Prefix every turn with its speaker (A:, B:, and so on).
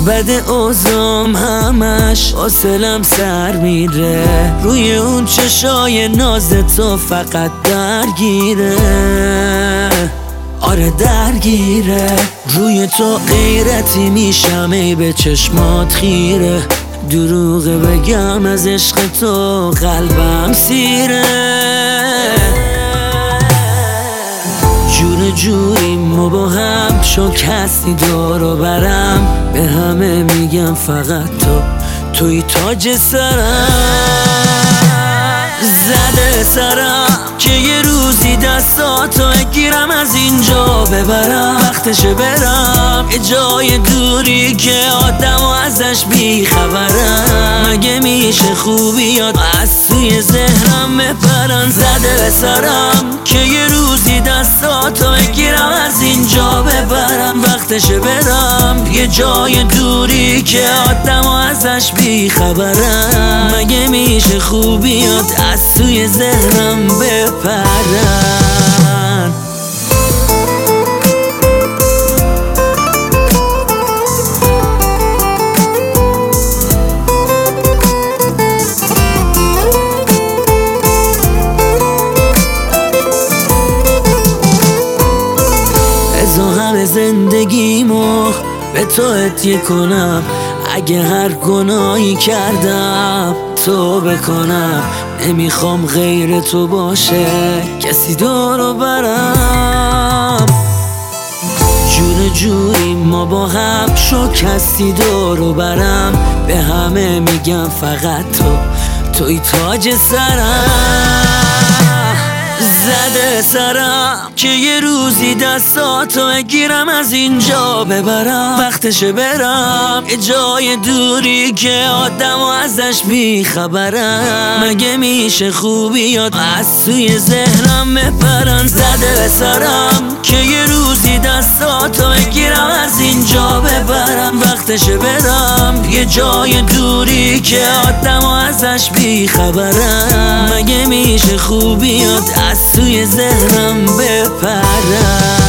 A: بد اوزام همش حوصلم سر میره، روی اون چشای ناز تو فقط درگیره. آره درگیره، روی تو غیرتی میشم ای به چشمات خیره. دروغه بگم از عشق تو قلبم سیره. جوری ما با هم شکستی دور برم، به همه میگم فقط توی تاج سرم. زده سرم که یه روزی دستاتو گیرم از اینجا ببرم، وقتشه برم یه جای دوری که آدم و ازش بیخبرم. مگه میشه خوبیات از توی ذهنم بپرن؟ زده سرم که یه روزی دستاتو بگیرم از اینجا ببرم، وقتشه برم یه جای دوری که آدم و ازش بیخبرم. مگه میشه خوبیات از توی ذهنم بپرن؟ زندگیمو به تو هدیه کنم، اگه هر گناهی کردم تو بکنم. نمیخوام غیر تو باشه کسی دورو برم. جوری ما با هم شکستی دورو برم، به همه میگم فقط توی تاج سرم. زده سرم که یه روزی دستاتو بگیرم از اینجا ببرم، وقتشه برم یه جای دوری که آدم و ازش بیخبرم. مگه میشه خوبیات از توی ذهنم بپرن؟ زده سرم که یه روزی دستاتو بگیرم از اینجا ببرم، وقتشه برم یه جای دوری که آدم و ازش بیخبرم. مگه میشه خوبیات از توی ذهنم بپرن؟